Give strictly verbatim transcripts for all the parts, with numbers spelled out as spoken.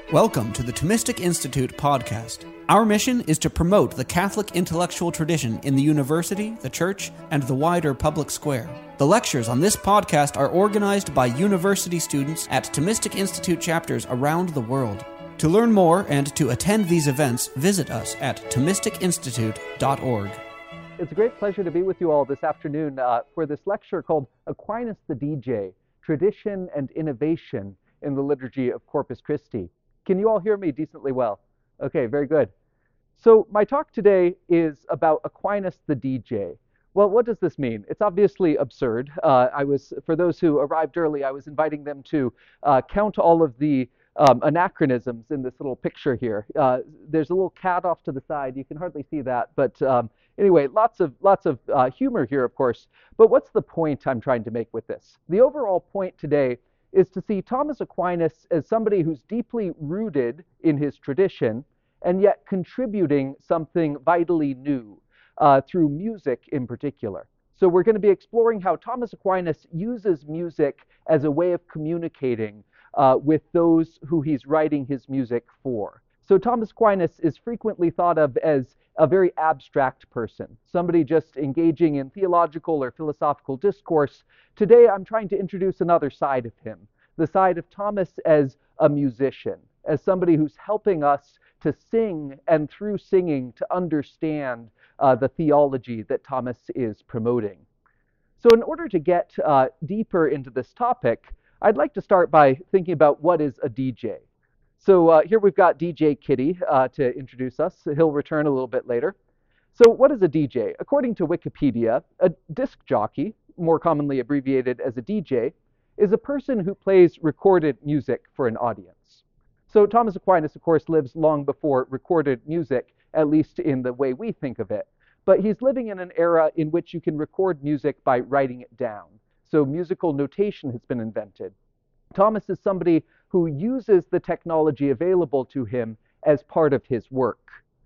Welcome to the Thomistic Institute podcast. Our mission is to promote the Catholic intellectual tradition in the university, the church, and the wider public square. The lectures on this podcast are organized by university students at Thomistic Institute chapters around the world. To learn more and to attend these events, visit us at thomistic institute dot org. It's a great pleasure to be with you all this afternoon uh, for this lecture called Aquinas the D J, Tradition and Innovation in the Liturgy of Corpus Christi. Can you all hear me decently well? Okay, very good. So my talk today is about Aquinas the D J. Well, what does this mean? It's obviously absurd. Uh, I was, for those who arrived early, I was inviting them to uh, count all of the um, anachronisms in this little picture here. Uh, there's a little cat off to the side. You can hardly see that, but um, anyway, lots of lots of uh, humor here, of course. But what's the point I'm trying to make with this? The overall point today is to see Thomas Aquinas as somebody who's deeply rooted in his tradition and yet contributing something vitally new uh, through music in particular. So we're going to be exploring how Thomas Aquinas uses music as a way of communicating uh, with those who he's writing his music for. So Thomas Aquinas is frequently thought of as a very abstract person, somebody just engaging in theological or philosophical discourse. Today I'm trying to introduce another side of him, the side of Thomas as a musician, as somebody who's helping us to sing and through singing to understand uh, the theology that Thomas is promoting. So in order to get uh, deeper into this topic, I'd like to start by thinking about what is a D J. So uh, here we've got D J Kitty uh, to introduce us. He'll return a little bit later. So what is a D J? According to Wikipedia, a disc jockey, more commonly abbreviated as a D J, is a person who plays recorded music for an audience. So Thomas Aquinas, of course, lives long before recorded music, at least in the way we think of it. But he's living in an era in which you can record music by writing it down. So musical notation has been invented. Thomas is somebody who uses the technology available to him as part of his work.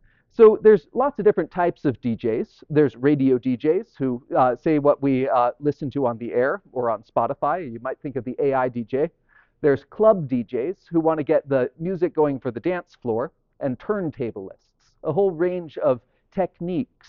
So there's lots of different types of D Js. There's radio D Js who uh, say what we uh, listen to on the air or on Spotify. You might think of the A I D J. There's club D Js who want to get the music going for the dance floor, and turntablists, a whole range of techniques.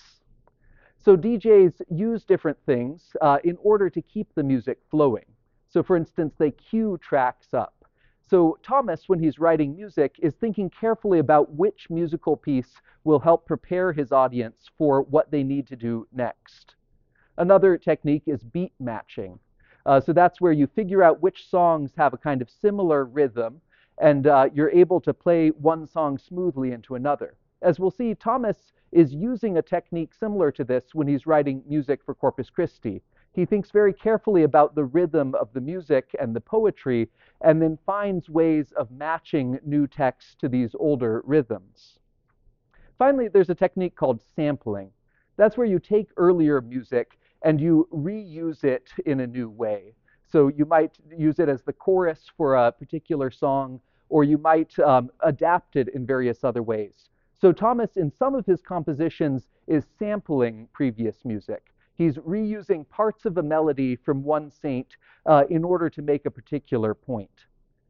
So D Js use different things uh, in order to keep the music flowing. So for instance, they cue tracks up. So Thomas, when he's writing music, is thinking carefully about which musical piece will help prepare his audience for what they need to do next. Another technique is beat matching. Uh, so that's where you figure out which songs have a kind of similar rhythm, and uh, you're able to play one song smoothly into another. As we'll see, Thomas is using a technique similar to this when he's writing music for Corpus Christi. He thinks very carefully about the rhythm of the music and the poetry, and then finds ways of matching new texts to these older rhythms. Finally, there's a technique called sampling. That's where you take earlier music and you reuse it in a new way. So you might use it as the chorus for a particular song, or you might um, adapt it in various other ways. So Thomas, in some of his compositions, is sampling previous music. He's reusing parts of a melody from one saint uh, in order to make a particular point.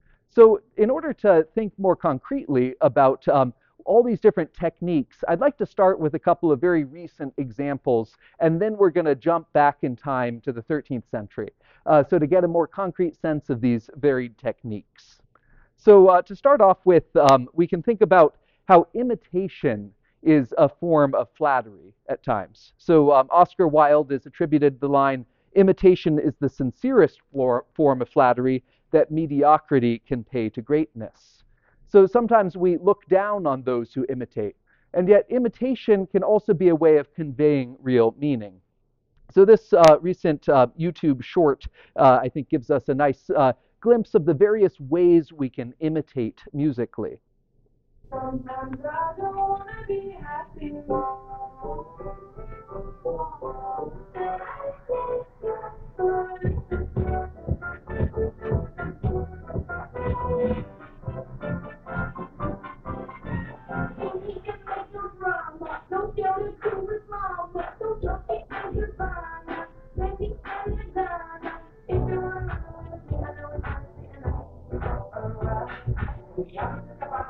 So in order to think more concretely about um, all these different techniques, I'd like to start with a couple of very recent examples, and then we're going to jump back in time to the thirteenth century. Uh, so to get a more concrete sense of these varied techniques. So uh, to start off with, um, we can think about how imitation is a form of flattery at times. So um, Oscar Wilde is attributed the line, "Imitation is the sincerest form of flattery that mediocrity can pay to greatness." So sometimes we look down on those who imitate, and yet imitation can also be a way of conveying real meaning. So this uh, recent uh, YouTube short, uh, I think, gives us a nice uh, glimpse of the various ways we can imitate musically. Sometimes I don't wanna be happy. If you're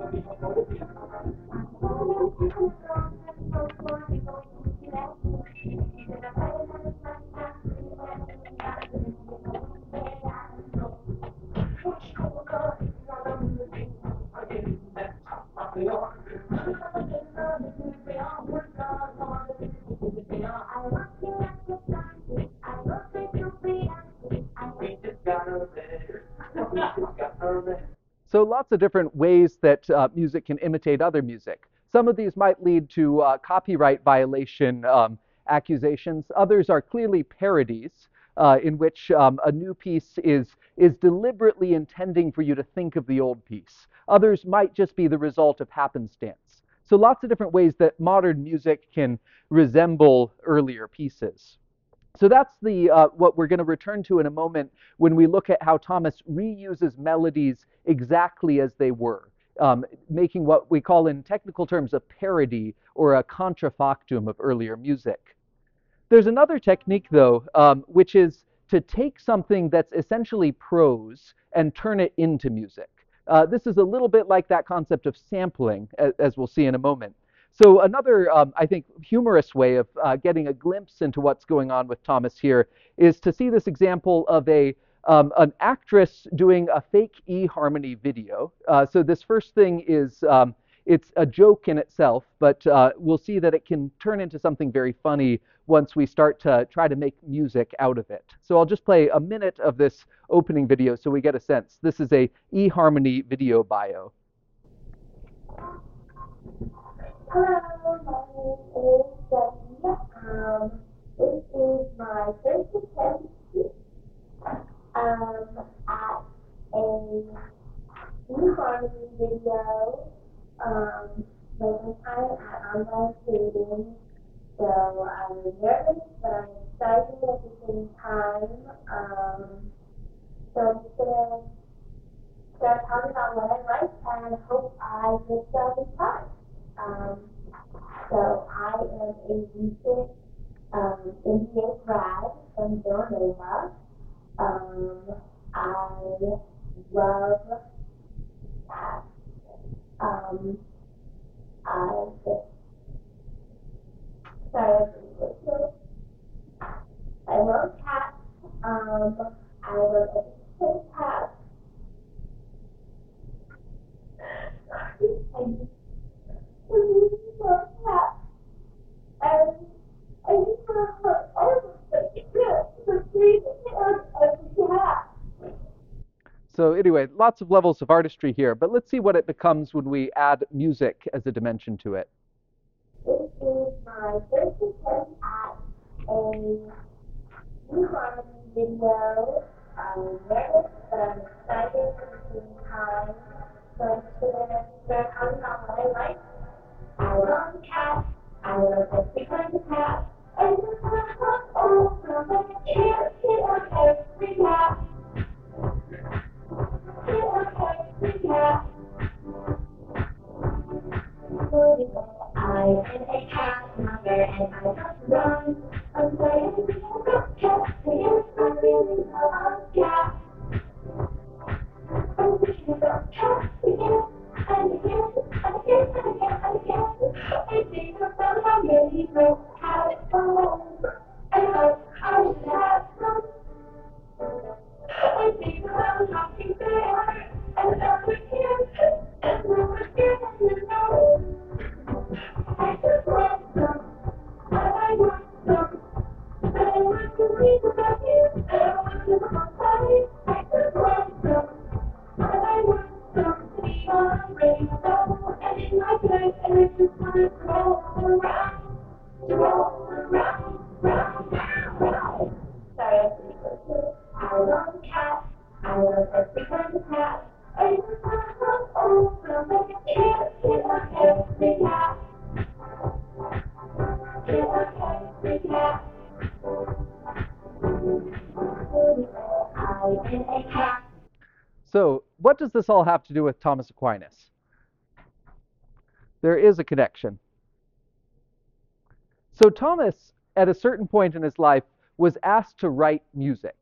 So lots of different ways that uh, music can imitate other music. Some of these might lead to uh, copyright violation um, accusations. Others are clearly parodies uh, in which um, a new piece is, is deliberately intending for you to think of the old piece. Others might just be the result of happenstance. So lots of different ways that modern music can resemble earlier pieces. So that's the uh, what we're going to return to in a moment when we look at how Thomas reuses melodies exactly as they were, um, making what we call in technical terms a parody or a contrafactum of earlier music. There's another technique, though, um, which is to take something that's essentially prose and turn it into music. Uh, this is a little bit like that concept of sampling, as, as we'll see in a moment. So another, um, I think, humorous way of uh, getting a glimpse into what's going on with Thomas here is to see this example of a um, an actress doing a fake eHarmony video. Uh, so this first thing is um, it's a joke in itself, but uh, we'll see that it can turn into something very funny once we start to try to make music out of it. So I'll just play a minute of this opening video so we get a sense. This is a eHarmony video bio. Hello, my name is Jenny. Um, this is my first attempt um, at a eHarmony video. Um, my first time at online dating. So I'm nervous, but I'm excited at the same time. Um, so I'm just gonna start talking about what I like and hope I get stuff in time. Um, so I am a recent um, M B A grad from Villanova. Um, I love that. Um, I just, sorry, I love cats. Um, I love everything cats. I just I really love cats. And I just want to put all of them together to breathe and every cat. So anyway, lots of levels of artistry here, but let's see what it becomes when we add music as a dimension to it. This is my first attempt at a eHarmony video. I'm nervous, but I'm excited at the same time. So I'm just gonna start talking about what I like. I love cats. I love every kind of cat. I just want to talk over my chair, sit on every cat. Sit on every cat. I am a cat mother and I just run. I'm playing with a cat because I really love cats. I'm thinking about cats again and again and again and again and again. I think about how many broke cats home and how I should have some. I think about talking bear and other kids and never getting to know. I just want some, but I want some. But I want to read about you, and I want to come outside. I just want some, but I want some to be on a rainbow and in my bed, and I just want to roll around, to roll around, round, round, round. Sorry, I have to be closer. I love cats. I love every kind of cat. I just want to come over like a chair, sit on every cat. Sit on every cat. I am a cat. So what does this all have to do with Thomas Aquinas? There is a connection. So Thomas, at a certain point in his life, was asked to write music.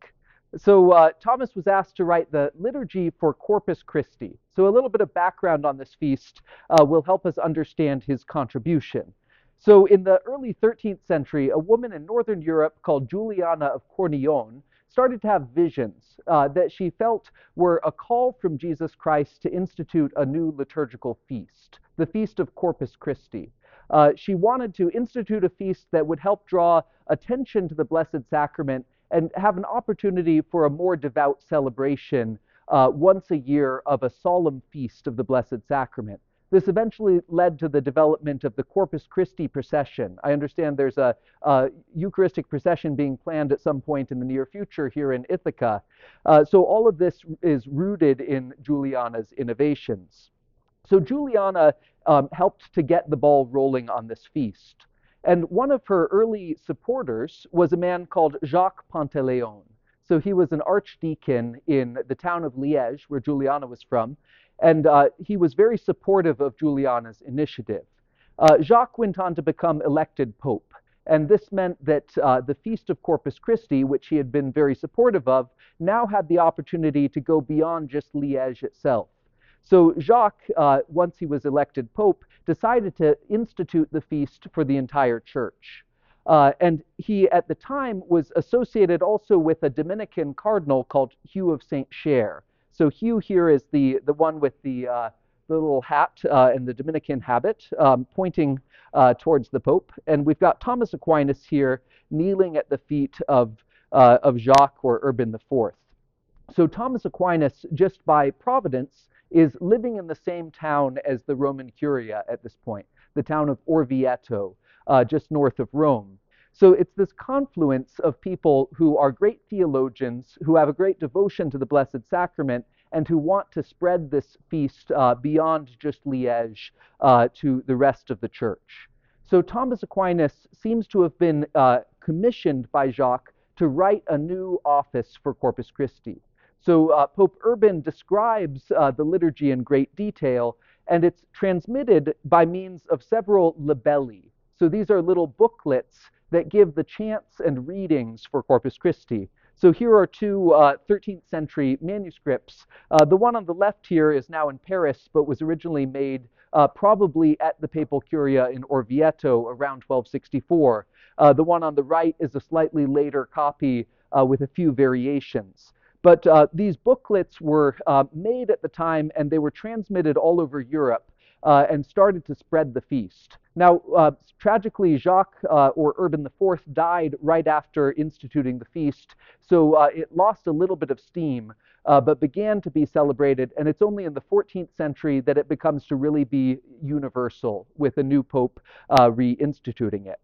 So uh, Thomas was asked to write the liturgy for Corpus Christi. So a little bit of background on this feast uh, will help us understand his contribution. So in the early thirteenth century, a woman in Northern Europe called Juliana of Cornillon started to have visions uh, that she felt were a call from Jesus Christ to institute a new liturgical feast, the Feast of Corpus Christi. Uh, she wanted to institute a feast that would help draw attention to the Blessed Sacrament and have an opportunity for a more devout celebration uh, once a year of a solemn feast of the Blessed Sacrament. This eventually led to the development of the Corpus Christi procession. I understand there's a, a Eucharistic procession being planned at some point in the near future here in Ithaca. Uh, so all of this is rooted in Juliana's innovations. So Juliana um, helped to get the ball rolling on this feast. And one of her early supporters was a man called Jacques Pantaleon. So he was an archdeacon in the town of Liège, where Juliana was from, and uh, he was very supportive of Juliana's initiative. Uh, Jacques went on to become elected pope, and this meant that uh, the Feast of Corpus Christi, which he had been very supportive of, now had the opportunity to go beyond just Liège itself. So Jacques, uh, once he was elected pope, decided to institute the feast for the entire church. Uh, and he, at the time, was associated also with a Dominican cardinal called Hugh of Saint Cher. So Hugh here is the, the one with the, uh, the little hat uh, and the Dominican habit um, pointing uh, towards the Pope. And we've got Thomas Aquinas here kneeling at the feet of, uh, of Jacques or Urban the Fourth. So Thomas Aquinas, just by providence, is living in the same town as the Roman Curia at this point, the town of Orvieto, uh, just north of Rome. So it's this confluence of people who are great theologians, who have a great devotion to the Blessed Sacrament, and who want to spread this feast uh, beyond just Liège uh, to the rest of the church. So Thomas Aquinas seems to have been uh, commissioned by Jacques to write a new office for Corpus Christi. So uh, Pope Urban describes uh, the liturgy in great detail, and it's transmitted by means of several libelli. So these are little booklets that give the chants and readings for Corpus Christi. So here are two uh, thirteenth century manuscripts. Uh, the one on the left here is now in Paris, but was originally made uh, probably at the Papal Curia in Orvieto around twelve sixty-four. Uh, the one on the right is a slightly later copy uh, with a few variations. But uh, these booklets were uh, made at the time, and they were transmitted all over Europe uh, and started to spread the feast. Now, uh, tragically, Jacques uh, or Urban the Fourth died right after instituting the feast, so uh, it lost a little bit of steam, uh, but began to be celebrated, and it's only in the fourteenth century that it becomes to really be universal, with a new pope uh, reinstituting it.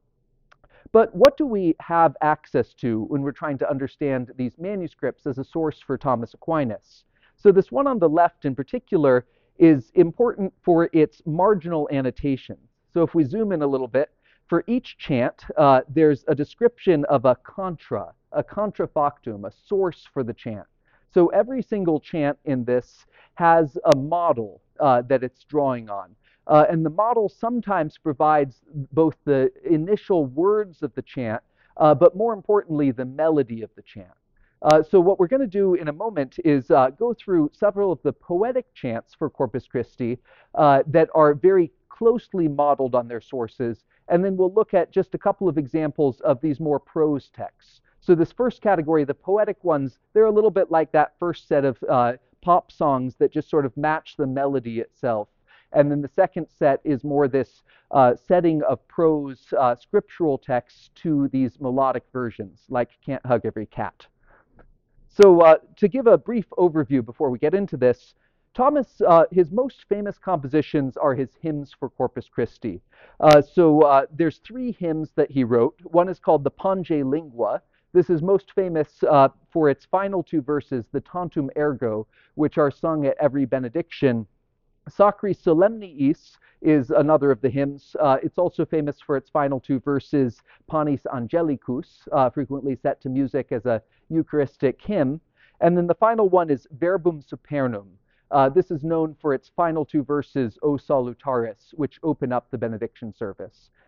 But what do we have access to when we're trying to understand these manuscripts as a source for Thomas Aquinas? So this one on the left in particular is important for its marginal annotations. So if we zoom in a little bit, for each chant, uh, there's a description of a contra, a contrafactum, a source for the chant. So every single chant in this has a model uh, that it's drawing on. Uh, and the model sometimes provides both the initial words of the chant, uh, but more importantly, the melody of the chant. Uh, so what we're going to do in a moment is uh, go through several of the poetic chants for Corpus Christi uh, that are very closely modeled on their sources, and then we'll look at just a couple of examples of these more prose texts. So this first category, the poetic ones, they're a little bit like that first set of uh, pop songs that just sort of match the melody itself. And then the second set is more this uh, setting of prose uh, scriptural texts to these melodic versions, like Can't Hug Every Cat. So uh, to give a brief overview before we get into this, Thomas, uh, his most famous compositions are his hymns for Corpus Christi. Uh, so uh, there's three hymns that he wrote. One is called the Pange Lingua. This is most famous uh, for its final two verses, the Tantum Ergo, which are sung at every benediction. Sacri Solemniis is another of the hymns. Uh, it's also famous for its final two verses, Panis Angelicus, uh, frequently set to music as a Eucharistic hymn. And then the final one is Verbum Supernum. Uh, this is known for its final two verses, O Salutaris, which open up the benediction service.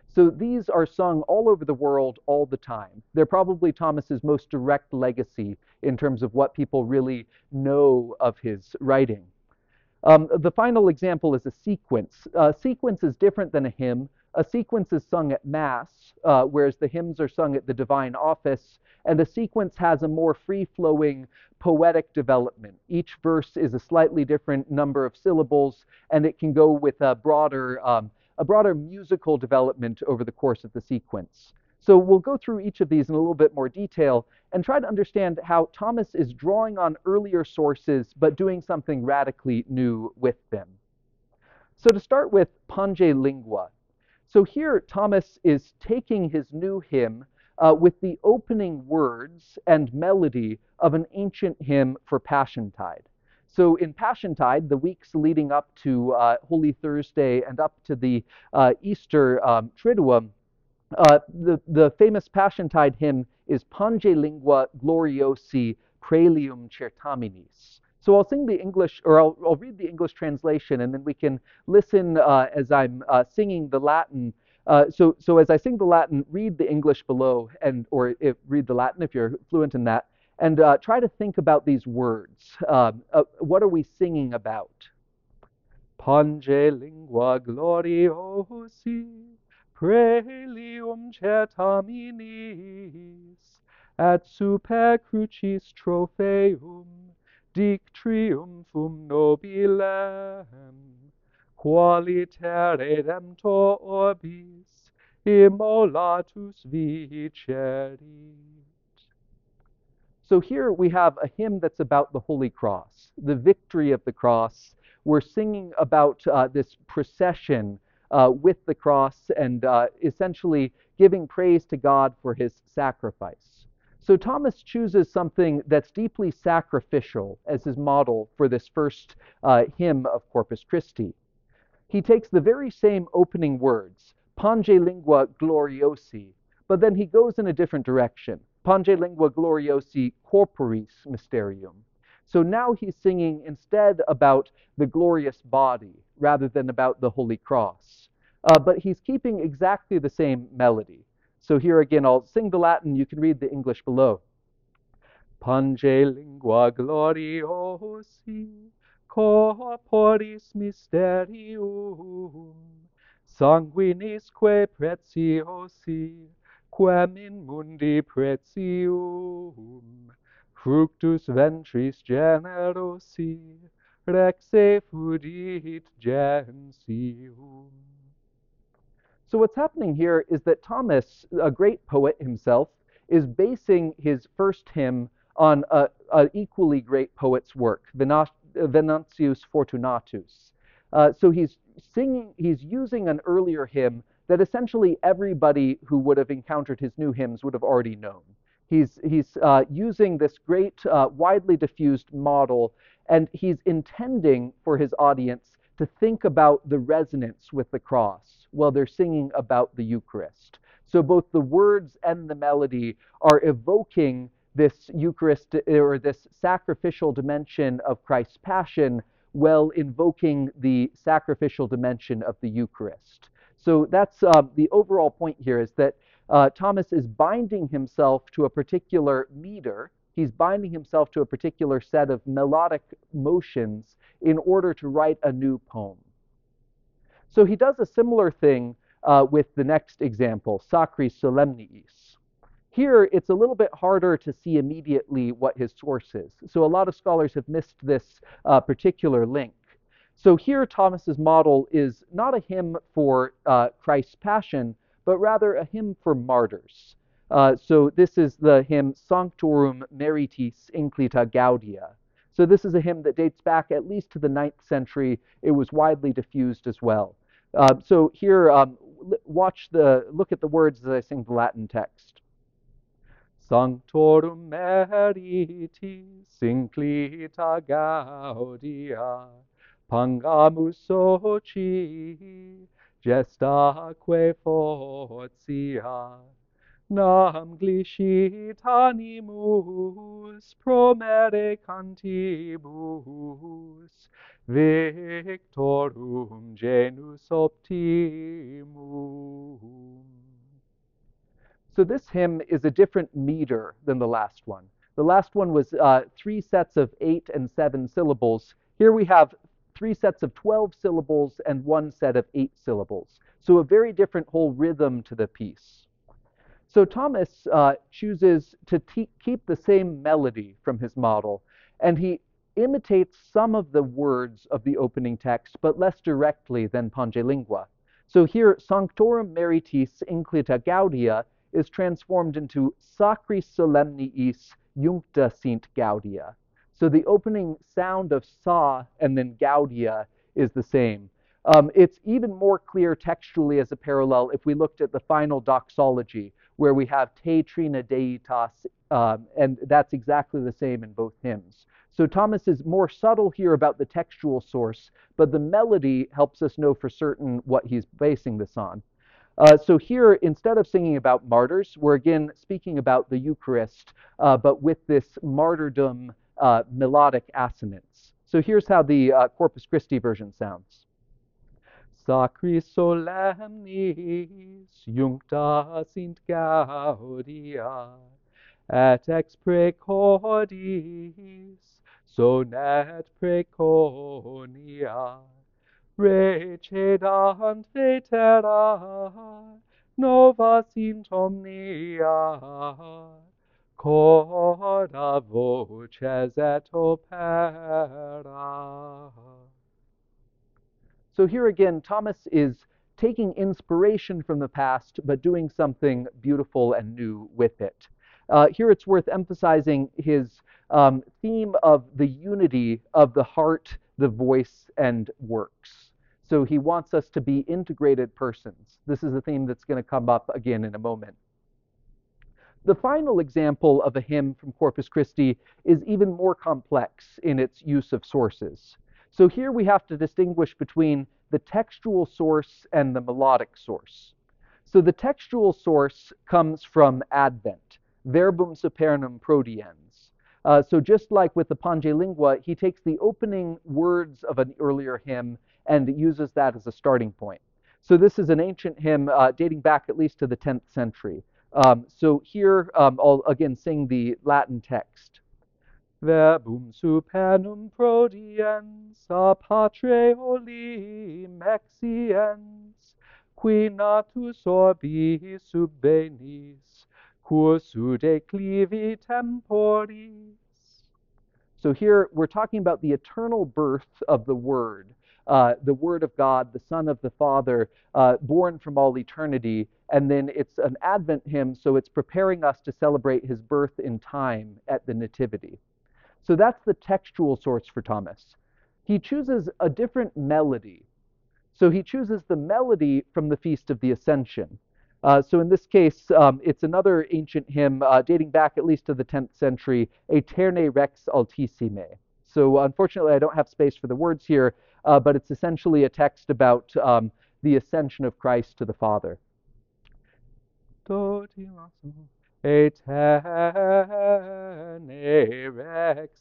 So these are sung all over the world all the time. They're probably Thomas's most direct legacy in terms of what people really know of his writing. Um, the final example is a sequence. A sequence is different than a hymn. A sequence is sung at Mass, uh, whereas the hymns are sung at the Divine Office, and a sequence has a more free-flowing poetic development. Each verse is a slightly different number of syllables, and it can go with a broader, um, a broader musical development over the course of the sequence. So we'll go through each of these in a little bit more detail and try to understand how Thomas is drawing on earlier sources but doing something radically new with them. So to start with Pange Lingua. So here Thomas is taking his new hymn uh, with the opening words and melody of an ancient hymn for Passiontide. So in Passiontide, the weeks leading up to uh, Holy Thursday and up to the uh, Easter um, Triduum, Uh, the, the famous Passiontide hymn is Pange Lingua Gloriosi Praelium Certaminis. So I'll sing the English, or I'll, I'll read the English translation, and then we can listen uh, as I'm uh, singing the Latin. Uh, so, so as I sing the Latin, read the English below, and or if, read the Latin if you're fluent in that, and uh, try to think about these words. Um, uh, what are we singing about? Pange Lingua Gloriosi Praelium Certaminis, et super crucis tropheum, dic triumphum nobilem, qualiter redemptor orbis, immolatus vicerit. So here we have a hymn that's about the Holy Cross, the victory of the cross. We're singing about uh, this procession Uh, with the cross and uh, essentially giving praise to God for his sacrifice. So Thomas chooses something that's deeply sacrificial as his model for this first uh, hymn of Corpus Christi. He takes the very same opening words, Pange Lingua Gloriosi, but then he goes in a different direction, Pange Lingua Gloriosi Corporis Mysterium. So now he's singing instead about the glorious body rather than about the Holy Cross. Uh, but he's keeping exactly the same melody. So here again, I'll sing the Latin. You can read the English below. Pange Lingua Gloriosi Corporis Mysterium Sanguinisque Preciosi Quem in mundi pretium Fructus ventris generosi, rexe fudit gentium. So what's happening here is that Thomas, a great poet himself, is basing his first hymn on an equally great poet's work, Venantius Fortunatus. Uh, so he's singing, he's using an earlier hymn that essentially everybody who would have encountered his new hymns would have already known. He's, he's uh, using this great, uh, widely diffused model, and he's intending for his audience to think about the resonance with the cross while they're singing about the Eucharist. So both the words and the melody are evoking this Eucharist or this sacrificial dimension of Christ's passion while invoking the sacrificial dimension of the Eucharist. So that's uh, the overall point here, is that Uh, Thomas is binding himself to a particular meter. He's binding himself to a particular set of melodic motions in order to write a new poem. So he does a similar thing uh, with the next example, Sacris Solemniis. Here, it's a little bit harder to see immediately what his source is. So a lot of scholars have missed this uh, particular link. So here, Thomas's model is not a hymn for uh, Christ's passion, but rather a hymn for martyrs. Uh, so this is the hymn Sanctorum Meritis Inclita Gaudia. So this is a hymn that dates back at least to the ninth century. It was widely diffused as well. Uh, so here, um, watch the, look at the words as I sing the Latin text. Sanctorum Meritis Inclita Gaudia, Pangamus soci, gestaque fortia, nam glicit animus promere cantibus, victorum genus optimum. So this hymn is a different meter than the last one. The last one was uh, three sets of eight and seven syllables. Here we have three sets of twelve syllables and one set of eight syllables. So a very different whole rhythm to the piece. So Thomas uh, chooses to te- keep the same melody from his model, and he imitates some of the words of the opening text, but less directly than Pange Lingua. So here, Sanctorum Meritis Inclita Gaudia is transformed into Sacri Solemniis Juncta Sint Gaudia. So the opening sound of Sa and then Gaudia is the same. Um, it's even more clear textually as a parallel if we looked at the final doxology, where we have Te Trina Deitas, um, and that's exactly the same in both hymns. So Thomas is more subtle here about the textual source, but the melody helps us know for certain what he's basing this on. Uh, so here, instead of singing about martyrs, we're again speaking about the Eucharist, uh, but with this martyrdom uh, melodic assonance. So here's how the uh, Corpus Christi version sounds. Sacri solemnis juncta sint gaudia, et ex precordis sonet preconia. Recedant vetera, nova sint omnia, corda voces et opera. So here again, Thomas is taking inspiration from the past, but doing something beautiful and new with it. Uh, here it's worth emphasizing his um, theme of the unity of the heart, the voice, and works. So he wants us to be integrated persons. This is a theme that's going to come up again in a moment. The final example of a hymn from Corpus Christi is even more complex in its use of sources. So here we have to distinguish between the textual source and the melodic source. So the textual source comes from Advent, verbum supernum prodiens. Uh, so just like with the Pange Lingua, he takes the opening words of an earlier hymn and uses that as a starting point. So this is an ancient hymn uh, dating back at least to the tenth century. Um, so here um, I'll again sing the Latin text. Verbum supernum prodiens a patre olim exiens, qui natus orbi subvenis, cursu declivi temporis. So here we're talking about the eternal birth of the Word, uh, the Word of God, the Son of the Father, uh, born from all eternity. And then it's an Advent hymn, so it's preparing us to celebrate his birth in time at the Nativity. So that's the textual source for Thomas. He chooses a different melody. So he chooses the melody from the Feast of the Ascension. Uh, so in this case, um, it's another ancient hymn uh, dating back at least to the tenth century, Aeterne Rex Altissime. So unfortunately, I don't have space for the words here, uh, but it's essentially a text about um, the ascension of Christ to the Father. Aeterne Rex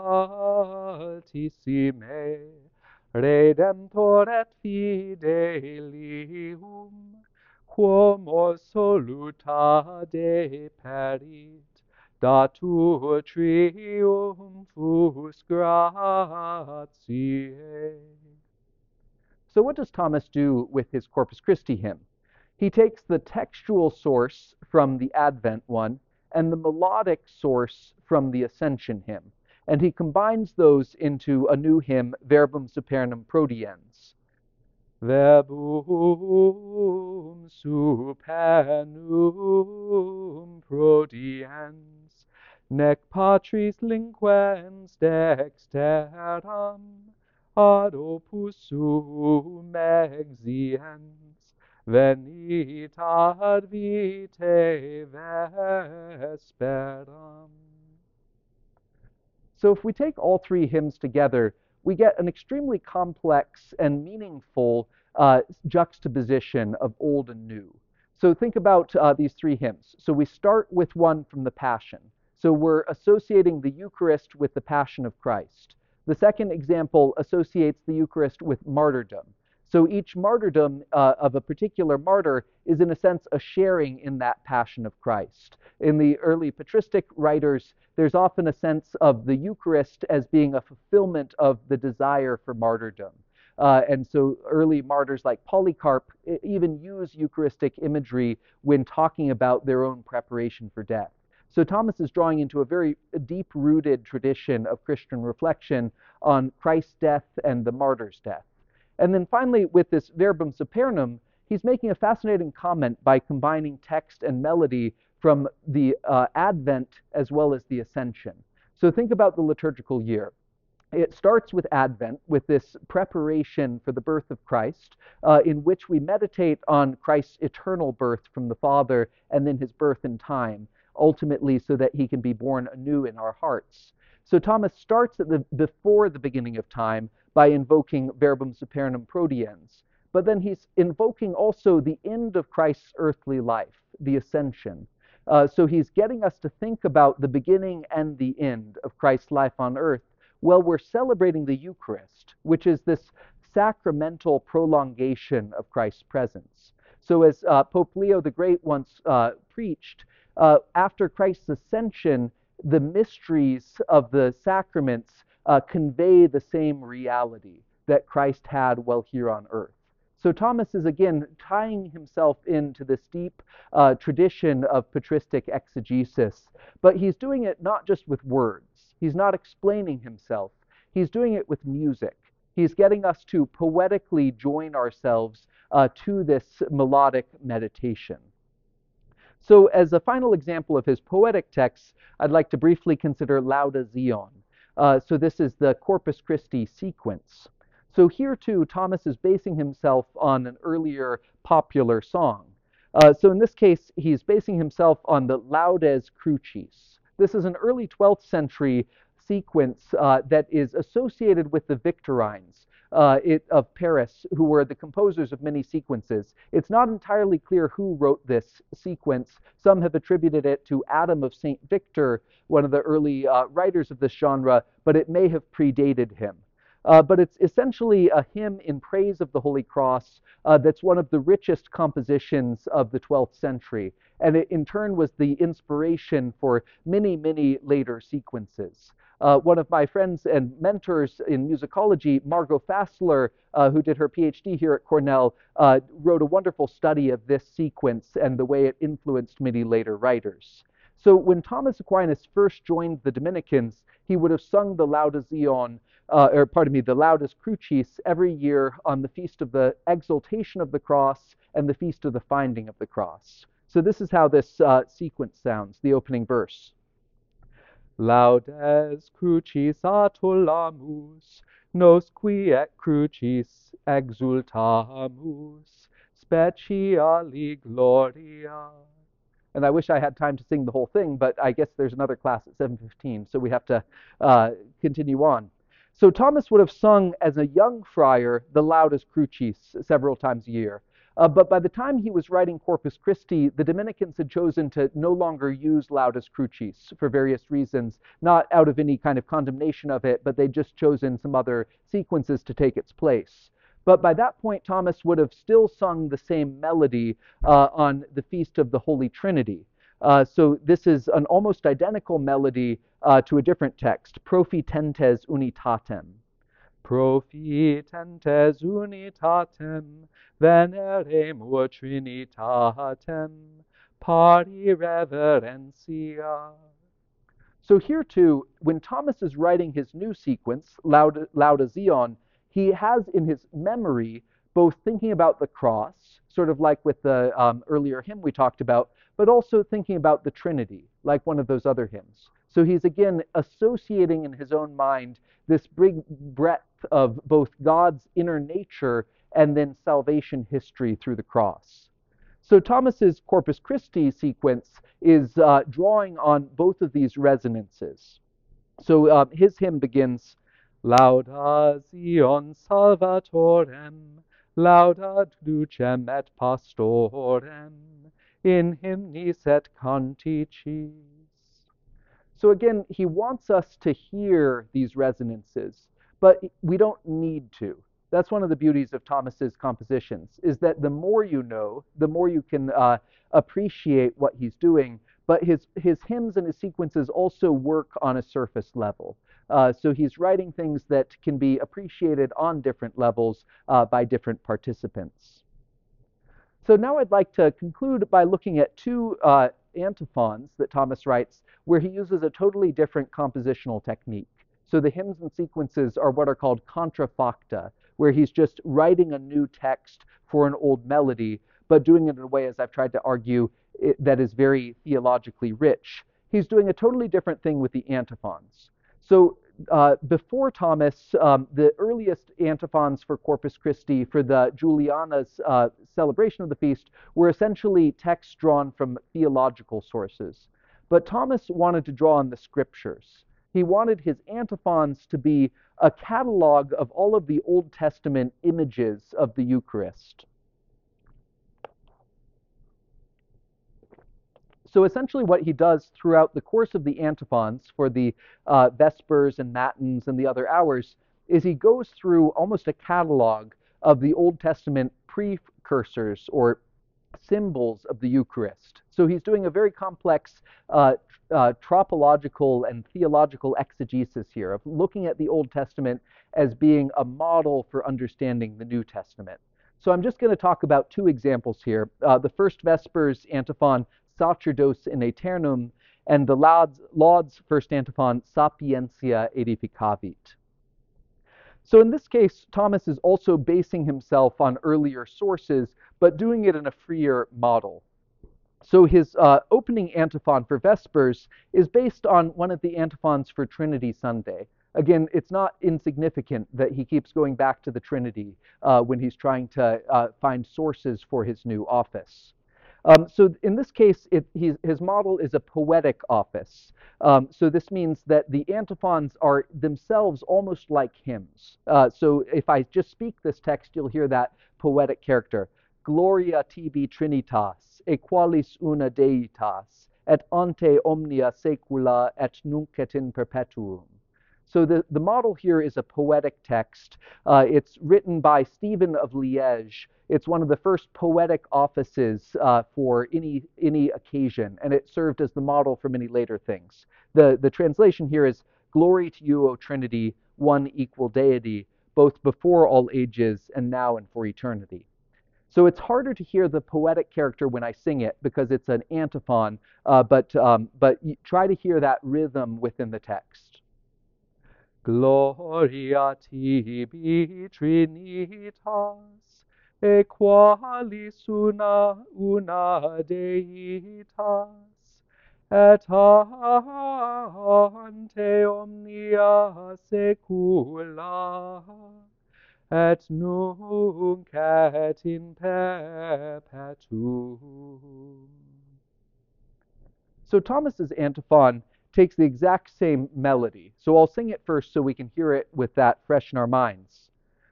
Altissime, Redemptor et fidelium, quomo soluta deperit, datur triumphus gratiae. So what does Thomas do with his Corpus Christi hymn? He takes the textual source from the Advent one and the melodic source from the Ascension hymn, and he combines those into a new hymn, Verbum Supernum Prodiens. Verbum supernum prodiens, nec patris linquens dexteram, ad opus suum exiens, venit ad vitae vesperam. So if we take all three hymns together, we get an extremely complex and meaningful uh, juxtaposition of old and new. So think about uh, these three hymns. So we start with one from the Passion. So we're associating the Eucharist with the Passion of Christ. The second example associates the Eucharist with martyrdom. So each martyrdom uh, of a particular martyr is, in a sense, a sharing in that passion of Christ. In the early patristic writers, there's often a sense of the Eucharist as being a fulfillment of the desire for martyrdom. Uh, and so early martyrs like Polycarp even use Eucharistic imagery when talking about their own preparation for death. So Thomas is drawing into a very deep-rooted tradition of Christian reflection on Christ's death and the martyr's death. And then finally, with this verbum supernum, he's making a fascinating comment by combining text and melody from the uh, Advent as well as the Ascension. So think about the liturgical year. It starts with Advent, with this preparation for the birth of Christ, uh, in which we meditate on Christ's eternal birth from the Father and then his birth in time, ultimately so that he can be born anew in our hearts. So Thomas starts at the before the beginning of time by invoking verbum supernum proteans, but then he's invoking also the end of Christ's earthly life, the ascension. Uh, so he's getting us to think about the beginning and the end of Christ's life on earth while we're celebrating the Eucharist, which is this sacramental prolongation of Christ's presence. So as uh, Pope Leo the Great once uh, preached, uh, after Christ's ascension, the mysteries of the sacraments uh, convey the same reality that Christ had while here on earth. So Thomas is again tying himself into this deep uh, tradition of patristic exegesis, but he's doing it not just with words. He's not explaining himself. He's doing it with music. He's getting us to poetically join ourselves uh, to this melodic meditation. So as a final example of his poetic texts, I'd like to briefly consider Lauda Zion. Uh, so this is the Corpus Christi sequence. So here too, Thomas is basing himself on an earlier popular song. Uh, so in this case, he's basing himself on the Laudes Crucis. This is an early twelfth century sequence uh, that is associated with the Victorines uh, it, of Paris, who were the composers of many sequences. It's not entirely clear who wrote this sequence. Some have attributed it to Adam of Saint Victor, one of the early uh, writers of this genre, but it may have predated him. Uh, but it's essentially a hymn in praise of the Holy Cross uh, that's one of the richest compositions of the twelfth century. And it in turn was the inspiration for many, many later sequences. Uh, one of my friends and mentors in musicology, Margot Fassler, uh, who did her PhD here at Cornell, uh, wrote a wonderful study of this sequence and the way it influenced many later writers. So when Thomas Aquinas first joined the Dominicans, he would have sung the Lauda Zion, uh, or pardon me, the Laudes Crucis every year on the feast of the Exaltation of the Cross and the feast of the Finding of the Cross. So this is how this uh, sequence sounds, the opening verse. Laudes crucis atulamus, nos qui et crucis exultamus, speciali gloria. And I wish I had time to sing the whole thing, but I guess there's another class at seven fifteen, so we have to uh, continue on. So Thomas would have sung as a young friar the Laudes Crucis several times a year. Uh, but by the time he was writing Corpus Christi, the Dominicans had chosen to no longer use Laudes Crucis for various reasons, not out of any kind of condemnation of it, but they'd just chosen some other sequences to take its place. But by that point, Thomas would have still sung the same melody uh, on the Feast of the Holy Trinity. Uh, so this is an almost identical melody uh, to a different text, Profitentes Unitatem. Profitentes unitatem, veneremur Trinitatem, pari reverentia. So here too, when Thomas is writing his new sequence, Lauda, Lauda Zion, he has in his memory both thinking about the cross, sort of like with the um, earlier hymn we talked about, but also thinking about the Trinity, like one of those other hymns. So he's again associating in his own mind this big breadth of both God's inner nature and then salvation history through the cross. So Thomas's Corpus Christi sequence is uh, drawing on both of these resonances. So uh, his hymn begins, Lauda Zion Salvatorem, lauda ducem et pastorem, in hymnis et canticis. So again, he wants us to hear these resonances, but we don't need to. That's one of the beauties of Thomas's compositions, is that the more you know, the more you can uh, appreciate what he's doing, but his, his hymns and his sequences also work on a surface level. Uh, so he's writing things that can be appreciated on different levels uh, by different participants. So now I'd like to conclude by looking at two uh, antiphons that Thomas writes where he uses a totally different compositional technique. So the hymns and sequences are what are called contrafacta, where he's just writing a new text for an old melody, but doing it in a way, as I've tried to argue, it, that is very theologically rich. He's doing a totally different thing with the antiphons. So uh, before Thomas, um, the earliest antiphons for Corpus Christi, for the Juliana's uh, celebration of the feast, were essentially texts drawn from theological sources. But Thomas wanted to draw on the scriptures. He wanted his antiphons to be a catalog of all of the Old Testament images of the Eucharist. So essentially what he does throughout the course of the antiphons for the uh, Vespers and Matins and the other hours is he goes through almost a catalog of the Old Testament precursors or symbols of the Eucharist. So he's doing a very complex uh, uh, tropological and theological exegesis here of looking at the Old Testament as being a model for understanding the New Testament. So I'm just going to talk about two examples here. Uh, the first Vespers antiphon, Sacerdos in Aeternum, and the Lauds, Lauds first antiphon, Sapientia edificavit. So in this case, Thomas is also basing himself on earlier sources, but doing it in a freer model. So his uh, opening antiphon for Vespers is based on one of the antiphons for Trinity Sunday. Again, it's not insignificant that he keeps going back to the Trinity uh, when he's trying to uh, find sources for his new office. Um, so in this case, it, he's, his model is a poetic office. Um, so this means that the antiphons are themselves almost like hymns. Uh, so if I just speak this text, you'll hear that poetic character. Gloria tibi trinitas, equalis una deitas, et ante omnia saecula et nunc et in perpetuum. So the, the model here is a poetic text. Uh, it's written by Stephen of Liège. It's one of the first poetic offices uh, for any, any occasion, and it served as the model for many later things. The, the translation here is, Glory to you, O Trinity, one equal deity, both before all ages and now and for eternity. So it's harder to hear the poetic character when I sing it because it's an antiphon, uh, but, um, but try to hear that rhythm within the text. Gloria tibi trinitas, equalis una, una deitas, et ante omnia saecula, et nunc et in perpetuum. So Thomas's antiphon takes the exact same melody. So I'll sing it first so we can hear it with that fresh in our minds.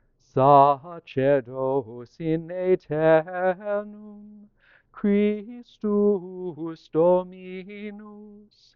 Sacerdos in aeternum, Christus Dominus,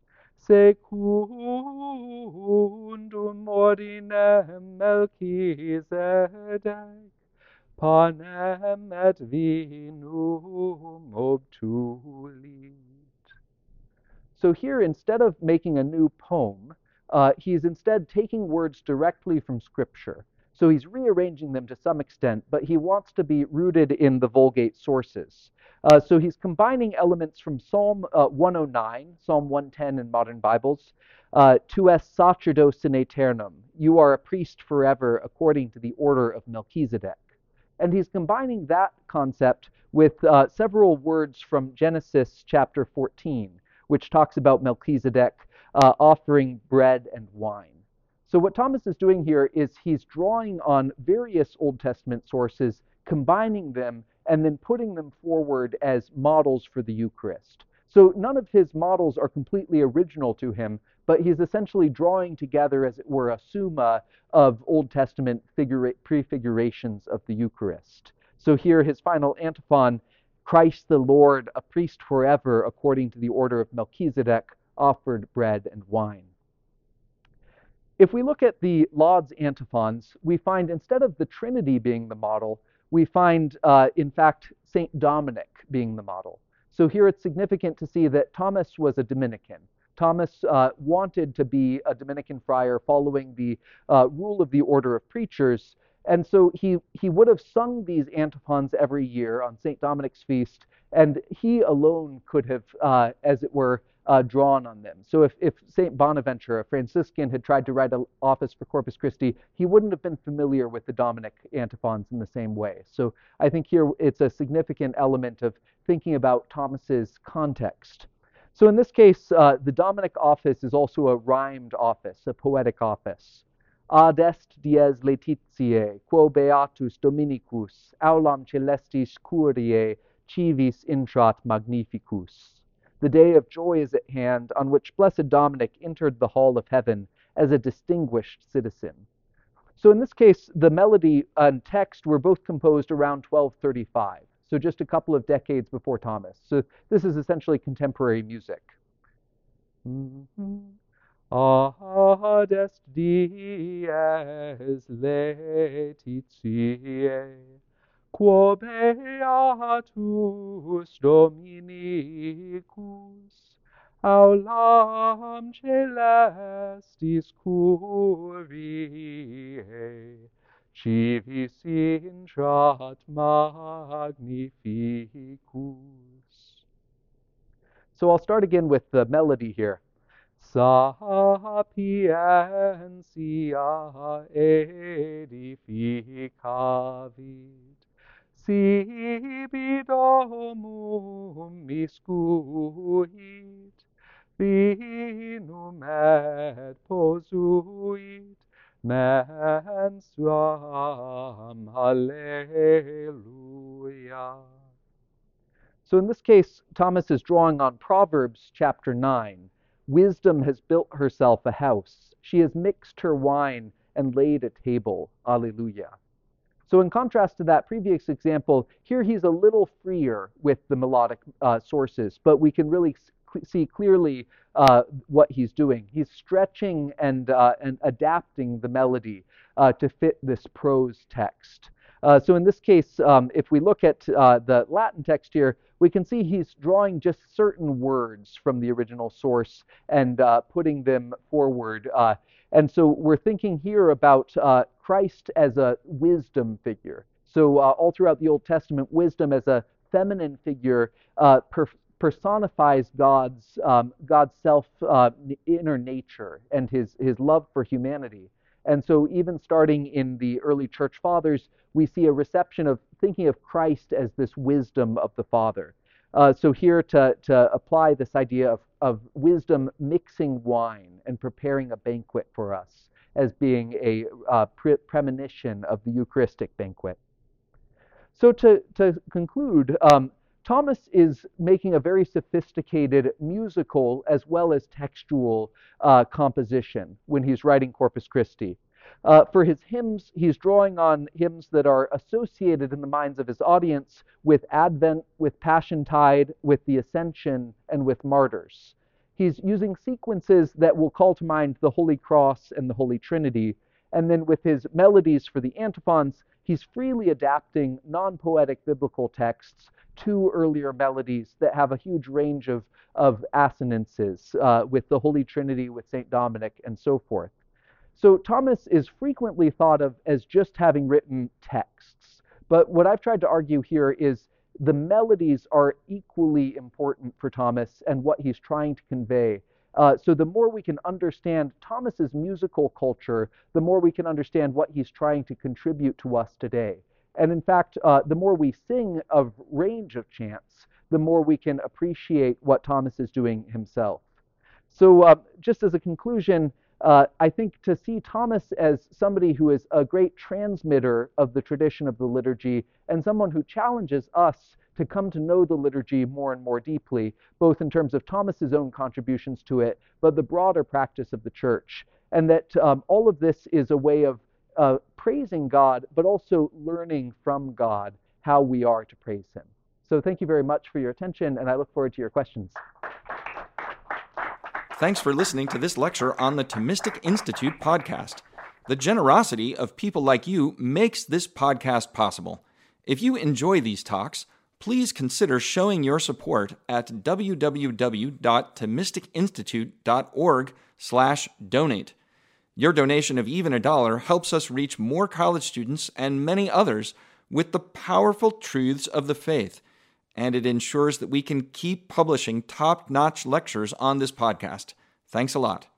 secundum ordinem Melchizedek, panem et vinum obtulit. So here, instead of making a new poem, uh, he's instead taking words directly from Scripture. So he's rearranging them to some extent, but he wants to be rooted in the Vulgate sources. Uh, so he's combining elements from Psalm uh, one oh nine, Psalm one ten in modern Bibles, uh, tu es sacerdos in aeternum, you are a priest forever according to the order of Melchizedek. And he's combining that concept with uh, several words from Genesis chapter fourteen, which talks about Melchizedek uh, offering bread and wine. So what Thomas is doing here is he's drawing on various Old Testament sources, combining them, and then putting them forward as models for the Eucharist. So none of his models are completely original to him, but he's essentially drawing together, as it were, a summa of Old Testament figura- prefigurations of the Eucharist. So here his final antiphon, Christ the Lord, a priest forever, according to the order of Melchizedek, offered bread and wine. If we look at the Lauds antiphons, we find instead of the Trinity being the model, we find, uh, in fact, Saint Dominic being the model. So here it's significant to see that Thomas was a Dominican. Thomas uh, wanted to be a Dominican friar following the uh, rule of the Order of Preachers, and so he, he would have sung these antiphons every year on Saint Dominic's feast, and he alone could have, uh, as it were, uh, drawn on them. So if, if Saint Bonaventure, a Franciscan, had tried to write an office for Corpus Christi, he wouldn't have been familiar with the Dominic antiphons in the same way. So I think here it's a significant element of thinking about Thomas's context. So in this case, uh, the Dominic office is also a rhymed office, a poetic office. Ad est dies laetitiae, quo beatus Dominicus, aulam celestis curiae, civis intrat magnificus. The day of joy is at hand, on which blessed Dominic entered the hall of heaven as a distinguished citizen. So in this case, the melody and text were both composed around twelve thirty-five, so just a couple of decades before Thomas. So this is essentially contemporary music. Ad est dies laetitiae, quo beatus Dominicus, aulam celestis curiae, civis intrat magnificus. So I'll start again with the melody here. Sapientia edificavit, sibi domum miscuit, vinum et posuit, mens suam, Alleluia. So in this case, Thomas is drawing on Proverbs chapter nine. Wisdom has built herself a house. She has mixed her wine and laid a table. Alleluia. So in contrast to that previous example, here he's a little freer with the melodic uh, sources, but we can really see clearly uh, what he's doing. He's stretching and, uh, and adapting the melody uh, to fit this prose text. Uh, so in this case, um, if we look at uh, the Latin text here, we can see he's drawing just certain words from the original source and uh, putting them forward. Uh, and so we're thinking here about uh, Christ as a wisdom figure. So uh, all throughout the Old Testament, wisdom as a feminine figure uh, per personifies God's um, God's self uh, inner nature and his his love for humanity. And so even starting in the early church fathers, we see a reception of thinking of Christ as this wisdom of the Father. Uh, so here to, to apply this idea of, of wisdom mixing wine and preparing a banquet for us as being a uh, pre- premonition of the Eucharistic banquet. So to, to conclude, um, Thomas is making a very sophisticated musical as well as textual uh, composition when he's writing Corpus Christi. Uh, for his hymns, he's drawing on hymns that are associated in the minds of his audience with Advent, with Passiontide, with the Ascension, and with martyrs. He's using sequences that will call to mind the Holy Cross and the Holy Trinity. And then with his melodies for the antiphons, he's freely adapting non-poetic biblical texts to earlier melodies that have a huge range of, of assonances uh, with the Holy Trinity, with Saint Dominic, and so forth. So Thomas is frequently thought of as just having written texts. But what I've tried to argue here is the melodies are equally important for Thomas and what he's trying to convey. Uh, so the more we can understand Thomas's musical culture, the more we can understand what he's trying to contribute to us today. And in fact, uh, the more we sing a range of chants, the more we can appreciate what Thomas is doing himself. So uh, just as a conclusion, uh, I think to see Thomas as somebody who is a great transmitter of the tradition of the liturgy and someone who challenges us to come to know the liturgy more and more deeply, both in terms of Thomas's own contributions to it, but the broader practice of the church. And that um, all of this is a way of uh, praising God, but also learning from God how we are to praise him. So thank you very much for your attention, and I look forward to your questions. Thanks for listening to this lecture on the Thomistic Institute podcast. The generosity of people like you makes this podcast possible. If you enjoy these talks, please consider showing your support at w w w dot thomistic institute dot org slash donate. Your donation of even a dollar helps us reach more college students and many others with the powerful truths of the faith, and it ensures that we can keep publishing top-notch lectures on this podcast. Thanks a lot.